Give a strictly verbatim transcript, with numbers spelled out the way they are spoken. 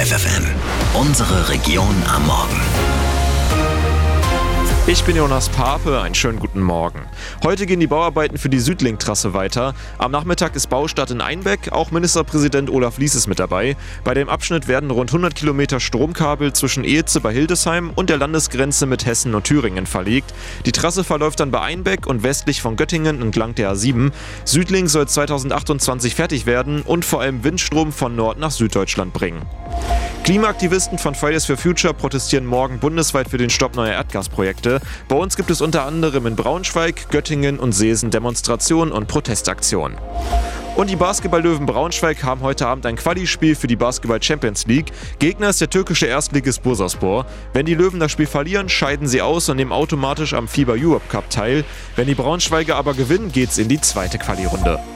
F F M. Unsere Region am Morgen. Ich bin Jonas Pape, einen schönen guten Morgen. Heute gehen die Bauarbeiten für die Südlink-Trasse weiter. Am Nachmittag ist Baustart in Einbeck, auch Ministerpräsident Olaf Lies ist mit dabei. Bei dem Abschnitt werden rund hundert Kilometer Stromkabel zwischen Eheze bei Hildesheim und der Landesgrenze mit Hessen und Thüringen verlegt. Die Trasse verläuft dann bei Einbeck und westlich von Göttingen entlang der A sieben. Südlink soll zweitausendachtundzwanzig fertig werden und vor allem Windstrom von Nord nach Süddeutschland bringen. Klimaaktivisten von Fridays for Future protestieren morgen bundesweit für den Stopp neuer Erdgasprojekte. Bei uns gibt es unter anderem in Braunschweig, Göttingen und Seesen Demonstrationen und Protestaktionen. Und die Basketball-Löwen Braunschweig haben heute Abend ein Quali-Spiel für die Basketball Champions League. Gegner ist der türkische Erstligist Bursaspor. Wenn die Löwen das Spiel verlieren, scheiden sie aus und nehmen automatisch am FIBA Europe Cup teil. Wenn die Braunschweiger aber gewinnen, geht's in die zweite Quali-Runde.